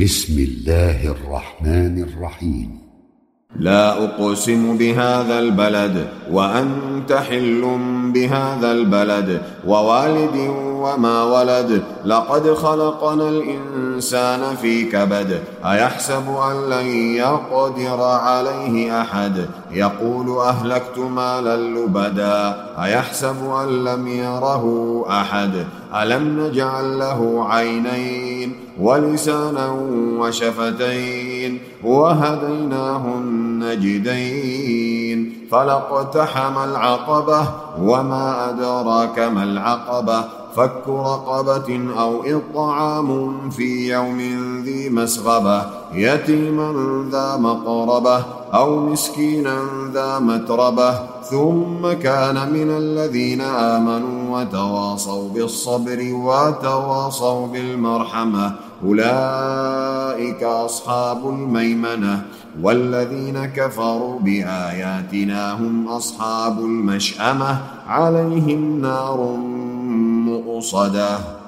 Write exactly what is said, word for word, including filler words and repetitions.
بسم الله الرحمن الرحيم. لا أقسم بهذا البلد وأنت حل بهذا البلد ووالد وما ولد لقد خلقنا الإنسان في كبد أيحسب أن لن يقدر عليه أحد يقول أهلكت مالا لبدا أيحسب أن لم يره أحد ألم نجعل له عينين ولسانا وشفتين وهديناه النجدين فلاقتحم العقبة وما أدراك ما العقبة فك رقبة أو إطعام في يوم ذي مسغبة يتيما ذا مقربة أو مسكينا ذا متربة ثم كان من الذين آمنوا وتواصوا بالصبر وتواصوا بالمرحمة أولئك أصحاب الميمنة والذين كفروا بآياتنا هم أصحاب المشأمة عليهم نار مؤصدة.